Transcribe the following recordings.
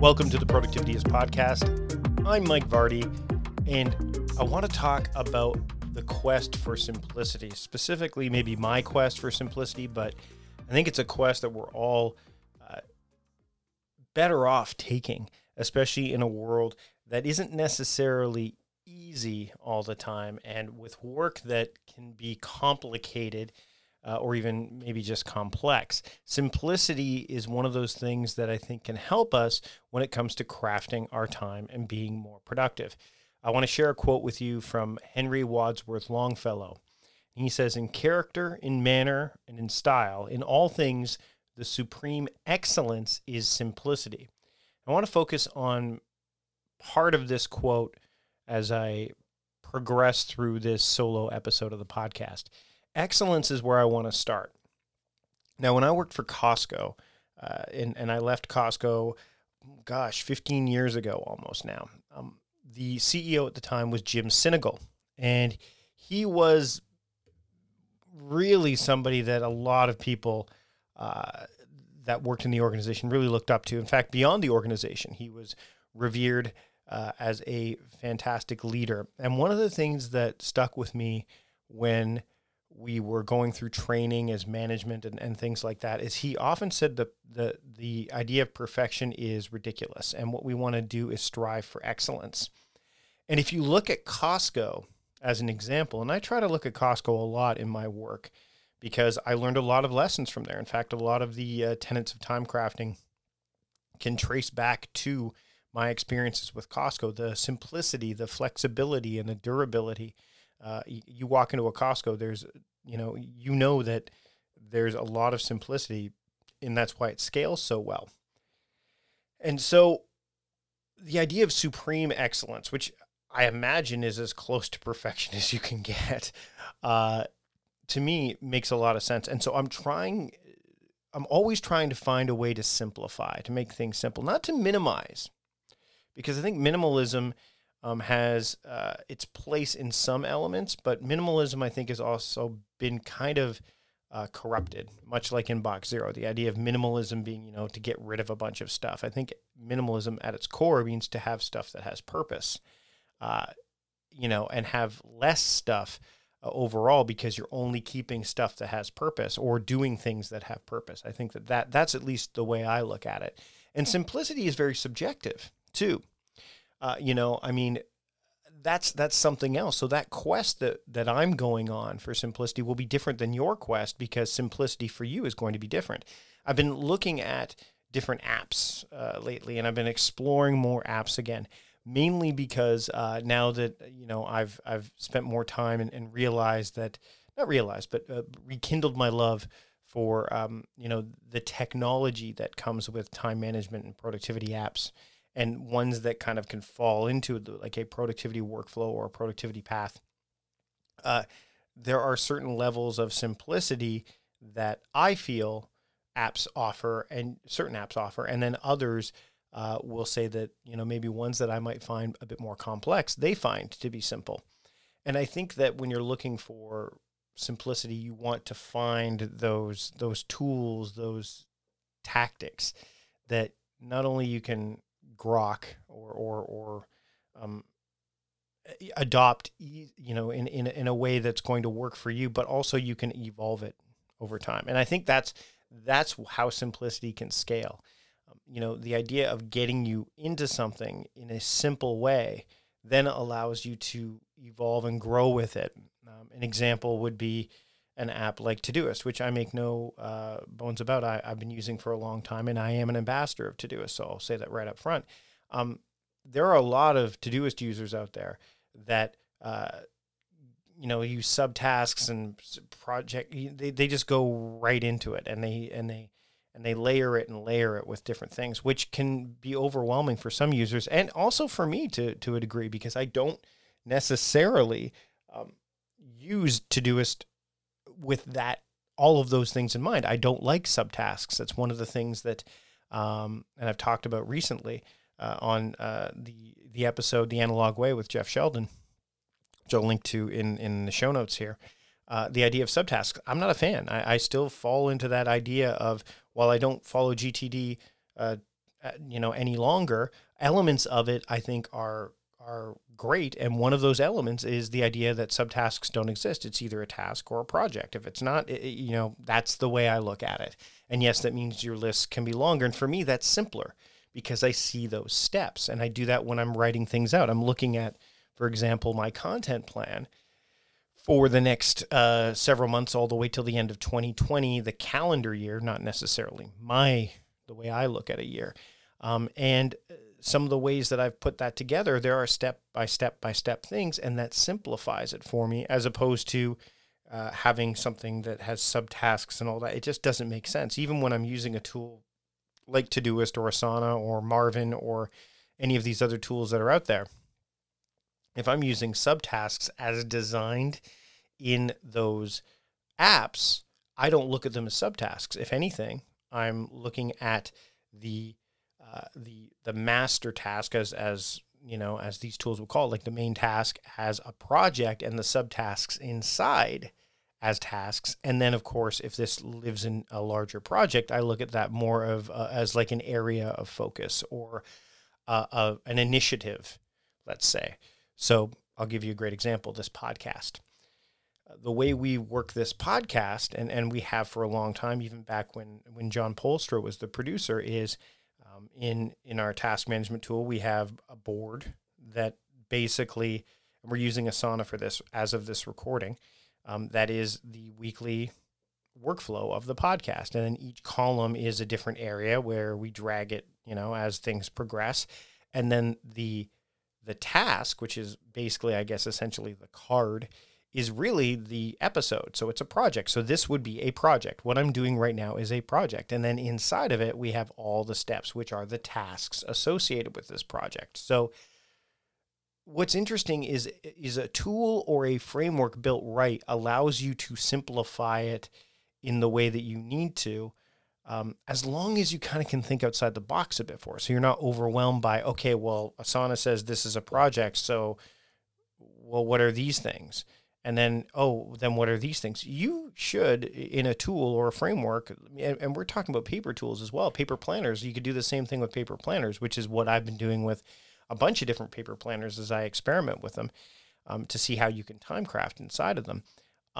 Welcome to the Productivityist podcast. I'm Mike Vardy, and I want to talk about the quest for simplicity, specifically maybe my quest for simplicity, but I think it's a quest that we're all better off taking, especially in a world that isn't necessarily easy all the time, and with work that can be complicated or even maybe just complex. Simplicity is one of those things that I think can help us when it comes to crafting our time and being more productive. I want to share a quote with you from Henry Wadsworth Longfellow. He says, "In character, in manner, and in style, in all things, the supreme excellence is simplicity." I want to focus on part of this quote as I progress through this solo episode of the podcast. Excellence is where I want to start. Now, when I worked for Costco, and I left Costco, 15 years ago almost now, the CEO at the time was Jim Sinegal, and he was really somebody that a lot of people that worked in the organization really looked up to. In fact, beyond the organization, he was revered as a fantastic leader. And one of the things that stuck with me when we were going through training as management and things like that is he often said the idea of perfection is ridiculous. And what we want to do is strive for excellence. And if you look at Costco as an example, and I try to look at Costco a lot in my work because I learned a lot of lessons from there. In fact, a lot of the tenets of time crafting can trace back to my experiences with Costco, the simplicity, the flexibility, and the durability. You walk into a Costco, there's, that there's a lot of simplicity, and that's why it scales so well. And so the idea of supreme excellence, which I imagine is as close to perfection as you can get, to me makes a lot of sense. And so I'm always trying to find a way to simplify, to make things simple, not to minimize, because I think minimalism has its place in some elements, but minimalism, I think, has also been kind of corrupted, much like in Box Zero. The idea of minimalism being, to get rid of a bunch of stuff. I think minimalism at its core means to have stuff that has purpose, and have less stuff overall because you're only keeping stuff that has purpose or doing things that have purpose. I think that's at least the way I look at it. And simplicity is very subjective, too. That's something else. So that quest that I'm going on for simplicity will be different than your quest because simplicity for you is going to be different. I've been looking at different apps lately, and I've been exploring more apps again, mainly because now that, I've spent more time and rekindled my love for, the technology that comes with time management and productivity apps, and ones that kind of can fall into like a productivity workflow or a productivity path. There are certain levels of simplicity that I feel apps offer, and certain apps offer, and then others will say that, maybe ones that I might find a bit more complex, they find to be simple. And I think that when you're looking for simplicity, you want to find those tools, those tactics that not only you can grok or adopt, in a way that's going to work for you, but also you can evolve it over time. And I think that's how simplicity can scale. The idea of getting you into something in a simple way then allows you to evolve and grow with it. An example would be an app like Todoist, which I make no bones about. I've been using for a long time, and I am an ambassador of Todoist, so I'll say that right up front. There are a lot of Todoist users out there that use subtasks and project. They just go right into it, and they layer it with different things, which can be overwhelming for some users, and also for me to a degree, because I don't necessarily use Todoist with all of those things in mind. I don't like subtasks. That's one of the things that, and I've talked about recently on the episode, The Analog Way with Jeff Sheldon, which I'll link to in the show notes here. The idea of subtasks, I'm not a fan. I still fall into that idea of, while I don't follow GTD any longer. Elements of it, I think, are great. And one of those elements is the idea that subtasks don't exist. It's either a task or a project. If it's not, that's the way I look at it. And yes, that means your lists can be longer. And for me, that's simpler because I see those steps. And I do that when I'm writing things out. I'm looking at, for example, my content plan for the next several months, all the way till the end of 2020, the calendar year, not necessarily the way I look at a year. And some of the ways that I've put that together, there are step by step things, and that simplifies it for me, as opposed to having something that has subtasks and all that. It just doesn't make sense. Even when I'm using a tool like Todoist or Asana or Marvin or any of these other tools that are out there, if I'm using subtasks as designed in those apps, I don't look at them as subtasks. If anything, I'm looking at the master task as these tools will call it, like the main task as a project and the subtasks inside as tasks. And then, of course, if this lives in a larger project, I look at that more of as like an area of focus or an initiative, let's say. So I'll give you a great example, this podcast. The way we work this podcast, and we have for a long time, even back when John Polstra was the producer, is in our task management tool, we have a board that basically, and we're using Asana for this as of this recording, that is the weekly workflow of the podcast. And then each column is a different area where we drag it, as things progress. And then the task, which is basically, I guess, essentially the card, is really the episode. So it's a project. So this would be a project. What I'm doing right now is a project. And then inside of it, we have all the steps, which are the tasks associated with this project. So what's interesting is a tool or a framework built right allows you to simplify it in the way that you need to, as long as you kind of can think outside the box a bit for it. So you're not overwhelmed by, okay, well, Asana says this is a project. So, well, what are these things? And then, then what are these things? You should, in a tool or a framework, and we're talking about paper tools as well, paper planners. You could do the same thing with paper planners, which is what I've been doing with a bunch of different paper planners as I experiment with them to see how you can time craft inside of them.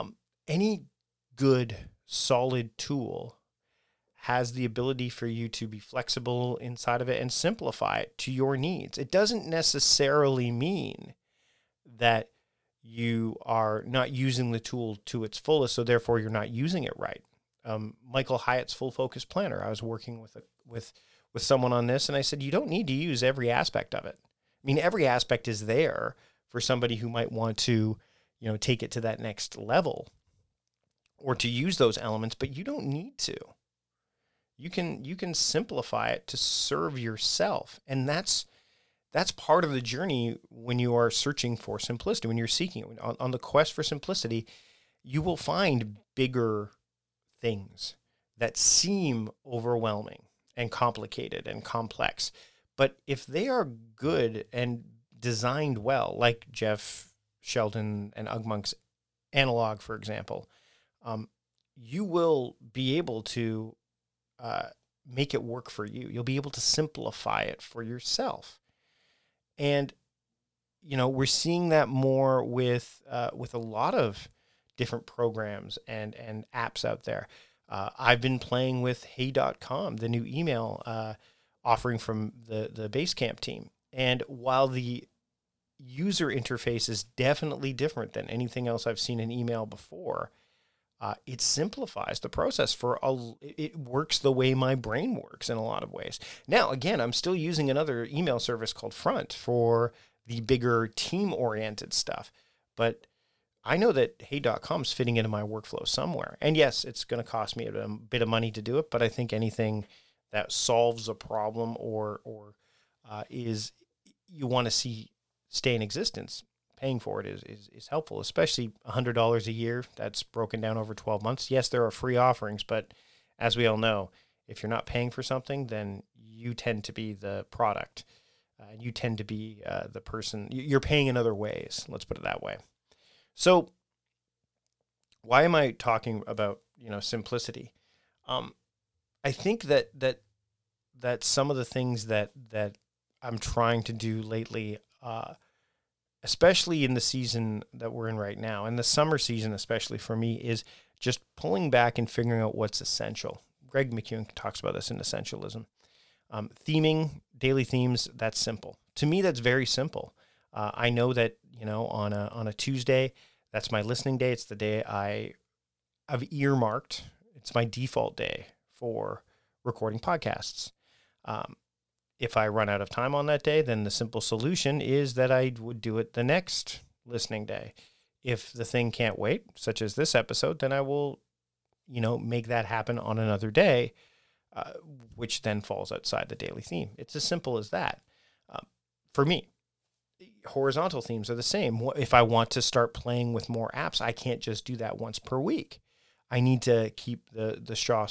Any good, solid tool has the ability for you to be flexible inside of it and simplify it to your needs. It doesn't necessarily mean that you are not using the tool to its fullest, so therefore you're not using it right. Michael Hyatt's Full Focus Planner, I was working with someone on this, and I said, you don't need to use every aspect of it. I mean, every aspect is there for somebody who might want to, take it to that next level or to use those elements, but you don't need to. You can simplify it to serve yourself, and that's part of the journey when you are searching for simplicity, when you're seeking it. On the quest for simplicity, you will find bigger things that seem overwhelming and complicated and complex. But if they are good and designed well, like Jeff Sheldon and Ugmonk's analog, for example, you will be able to make it work for you. You'll be able to simplify it for yourself. And, we're seeing that more with a lot of different programs and apps out there. I've been playing with Hey.com, the new email offering from the Basecamp team. And while the user interface is definitely different than anything else I've seen in email before, it simplifies the process it works the way my brain works in a lot of ways. Now, again, I'm still using another email service called Front for the bigger team-oriented stuff, but I know that Hey.com is fitting into my workflow somewhere. And yes, it's going to cost me a bit of money to do it, but I think anything that solves a problem or is you want to see stay in existence, paying for it is helpful, especially $100 a year. That's broken down over 12 months. Yes, there are free offerings, but as we all know, if you're not paying for something, then you tend to be the product. And you tend to be the person. You're paying in other ways. Let's put it that way. So why am I talking about, simplicity? I think that that some of the things that I'm trying to do lately, especially in the season that we're in right now, and the summer season especially for me, is just pulling back and figuring out what's essential. Greg McKeown talks about this in Essentialism. Theming, daily themes, that's simple. To me, that's very simple. I know that, on a Tuesday, that's my listening day. It's the day I've earmarked. It's my default day for recording podcasts. If I run out of time on that day, then the simple solution is that I would do it the next listening day. If the thing can't wait, such as this episode, then I will, make that happen on another day, which then falls outside the daily theme. It's as simple as that. For me, horizontal themes are the same. If I want to start playing with more apps, I can't just do that once per week. I need to keep the saw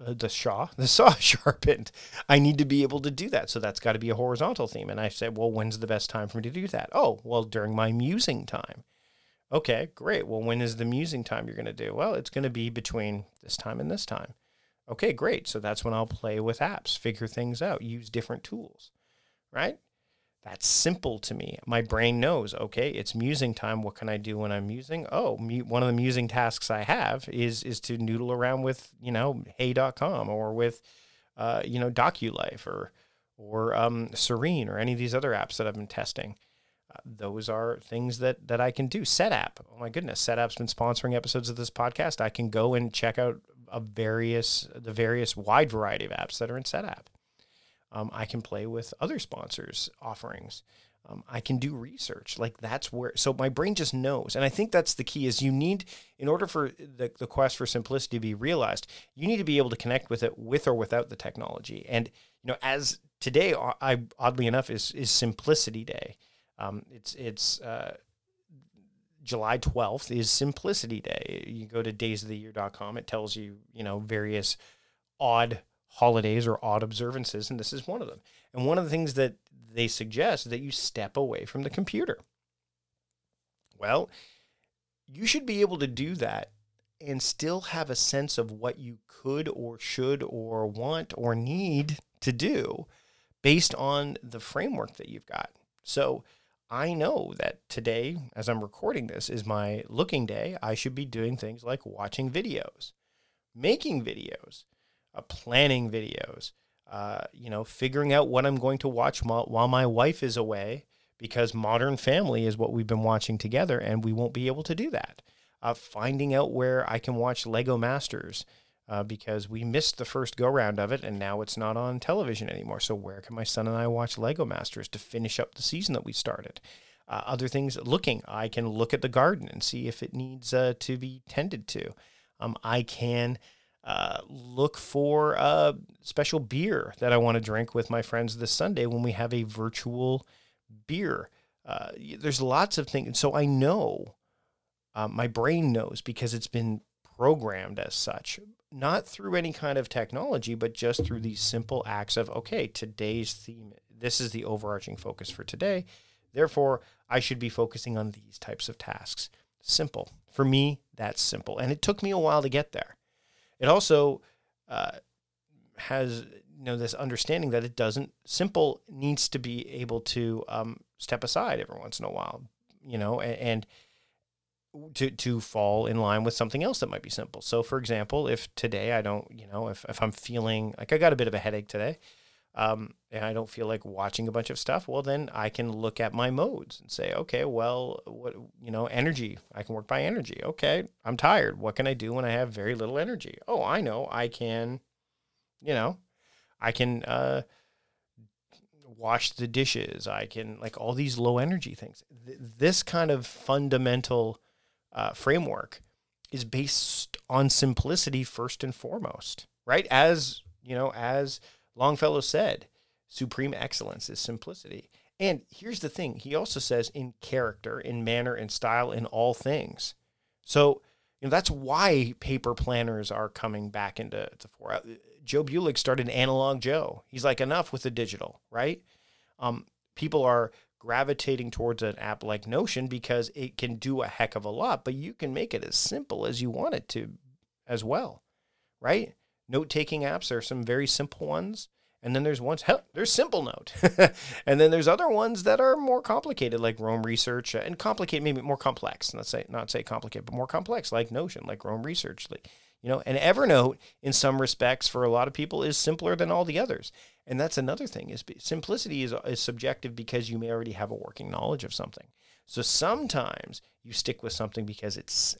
sharpened. I need to be able to do that. So that's got to be a horizontal theme. And I said, well, when's the best time for me to do that? Oh, well, during my musing time. Okay, great. Well, when is the musing time you're going to do? Well, it's going to be between this time and this time. Okay, great. So that's when I'll play with apps, figure things out, use different tools, right? That's simple to me. My brain knows, okay, it's musing time. What can I do when I'm musing? Oh, one of the musing tasks I have is to noodle around with, hey.com or with, DocuLife or Serene or any of these other apps that I've been testing. Those are things that I can do. SetApp. Oh my goodness. SetApp's been sponsoring episodes of this podcast. I can go and check out the various wide variety of apps that are in SetApp. I can play with other sponsors' offerings. I can do research. So my brain just knows. And I think that's the key is in order for the quest for simplicity to be realized, you need to be able to connect with it with or without the technology. And, as today, oddly enough, is Simplicity Day. It's July 12th is Simplicity Day. You go to daysoftheyear.com. It tells you, various odd holidays or odd observances, and this is one of them. And one of the things that they suggest is that you step away from the computer. Well, you should be able to do that and still have a sense of what you could or should or want or need to do based on the framework that you've got. So I know that today, as I'm recording this, is my looking day. I should be doing things like watching videos, making videos, planning videos, figuring out what I'm going to watch while my wife is away, because Modern Family is what we've been watching together, and we won't be able to do that. Finding out where I can watch Lego Masters, because we missed the first go-round of it, and now it's not on television anymore. So where can my son and I watch Lego Masters to finish up the season that we started? Other things, I can look at the garden and see if it needs to be tended to. I can look for a special beer that I want to drink with my friends this Sunday when we have a virtual beer. There's lots of things. So I know, my brain knows because it's been programmed as such, not through any kind of technology, but just through these simple acts of, okay, today's theme, this is the overarching focus for today. Therefore, I should be focusing on these types of tasks. Simple. For me, that's simple. And it took me a while to get there. It also has this understanding that simple needs to be able to step aside every once in a while, and to fall in line with something else that might be simple. So for example, if today I don't, if I'm feeling like I got a bit of a headache today, and I don't feel like watching a bunch of stuff, well, then I can look at my modes and say, okay, well, what, energy, I can work by energy. Okay, I'm tired. What can I do when I have very little energy? Oh, I know, I can, wash the dishes. I can, all these low energy things. This kind of fundamental framework is based on simplicity first and foremost, right? As Longfellow said, supreme excellence is simplicity. And here's the thing. He also says in character, in manner, in style, in all things. So, that's why paper planners are coming back into fore. Joe Bulick started Analog Joe. He's like, enough with the digital, right? People are gravitating towards an app like Notion because it can do a heck of a lot, but you can make it as simple as you want it to as well, right? Note-taking apps are some very simple ones, And then there's ones, hell, there's Simple Note. And then there's other ones that are more complicated, like Roam Research, and complicated, maybe more complex. Not say complicated, but more complex, like Notion, like Roam Research. Like, and Evernote, in some respects, for a lot of people, is simpler than all the others. And that's another thing, is simplicity is subjective because you may already have a working knowledge of something. So sometimes you stick with something because it's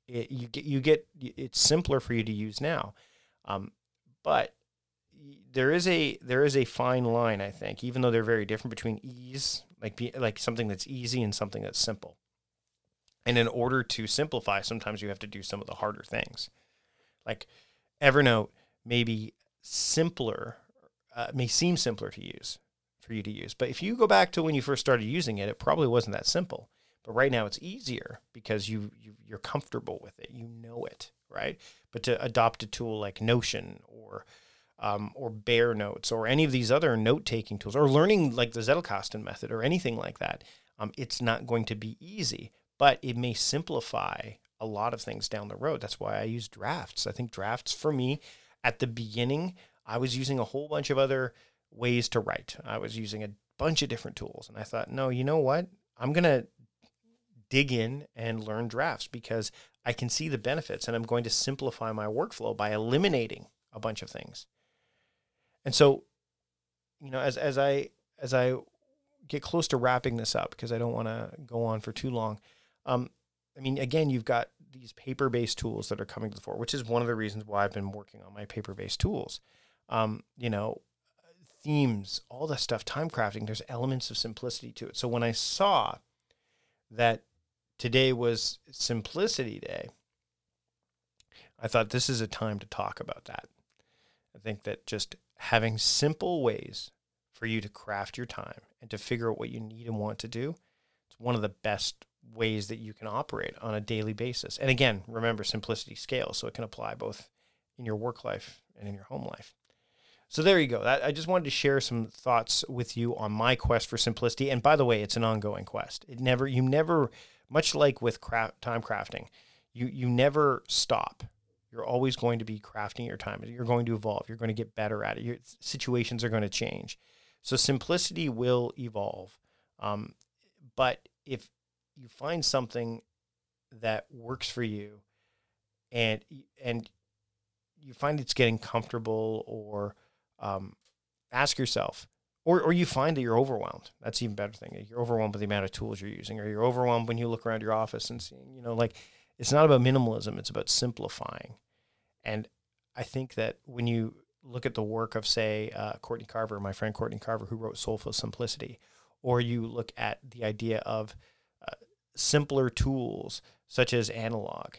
simpler for you to use now. But there is a fine line, I think, even though they're very different, between ease, like something that's easy, and something that's simple. And in order to simplify, sometimes you have to do some of the harder things. Like Evernote may be simpler, may seem simpler to use, for you to use. But if you go back to when you first started using it, it probably wasn't that simple. But right now it's easier because you're comfortable with it. You know it, right? But to adopt a tool like Notion or Bear Notes or any of these other note-taking tools, or learning like the Zettelkasten method or anything like that, it's not going to be easy, but it may simplify a lot of things down the road. That's why I use Drafts. I think Drafts, for me, at the beginning, I was using a whole bunch of other ways to write. I was using a bunch of different tools, and I thought, no, you know what? I'm going to dig in and learn Drafts because I can see the benefits, and I'm going to simplify my workflow by eliminating a bunch of things. And so, as I get close to wrapping this up, because I don't want to go on for too long, again, you've got these paper-based tools that are coming to the fore, which is one of the reasons why I've been working on my paper-based tools. Themes, all that stuff, time crafting, there's elements of simplicity to it. So when I saw that today was Simplicity Day, I thought this is a time to talk about that. I think that just having simple ways for you to craft your time and to figure out what you need and want to do, it's one of the best ways that you can operate on a daily basis. And again, remember, simplicity scales, so it can apply both in your work life and in your home life. So there you go. I just wanted to share some thoughts with you on my quest for simplicity. And by the way, it's an ongoing quest. You never, much like with time crafting, you never stop. You're always going to be crafting your time. You're going to evolve. You're going to get better at it. Your situations are going to change. So simplicity will evolve. But if you find something that works for you and you find it's getting comfortable, or ask yourself, or you find that you're overwhelmed. That's even better thing. You're overwhelmed by the amount of tools you're using, or you're overwhelmed when you look around your office and seeing, it's not about minimalism. It's about simplifying. And I think that when you look at the work of, say, Courtney Carver, my friend Courtney Carver, who wrote Soulful Simplicity, or you look at the idea of simpler tools such as Analog,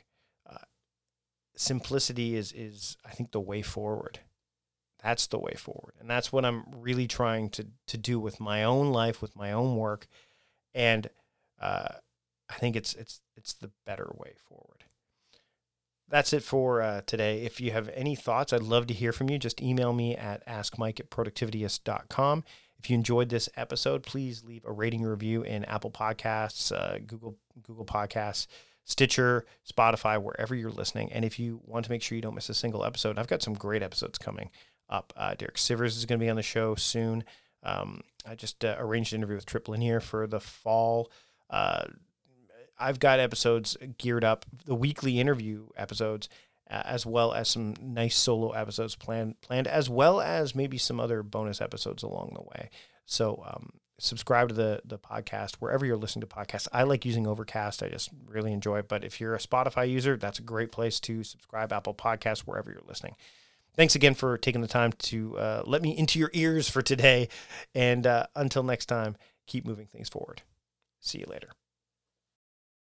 simplicity is I think the way forward. That's the way forward. And that's what I'm really trying to do with my own life, with my own work. And I think it's the better way forward. That's it for today. If you have any thoughts, I'd love to hear from you. Just email me at askmike@productivityist.com. If you enjoyed this episode, please leave a rating review in Apple Podcasts, Google Podcasts, Stitcher, Spotify, wherever you're listening. And if you want to make sure you don't miss a single episode, I've got some great episodes coming up. Derek Sivers is going to be on the show soon. I just arranged an interview with Trip Lanier for the fall. I've got episodes geared up, the weekly interview episodes, as well as some nice solo episodes planned, as well as maybe some other bonus episodes along the way. So subscribe to the podcast wherever you're listening to podcasts. I like using Overcast. I just really enjoy it. But if you're a Spotify user, that's a great place to subscribe. Apple Podcasts, wherever you're listening. Thanks again for taking the time to let me into your ears for today. And until next time, keep moving things forward. See you later.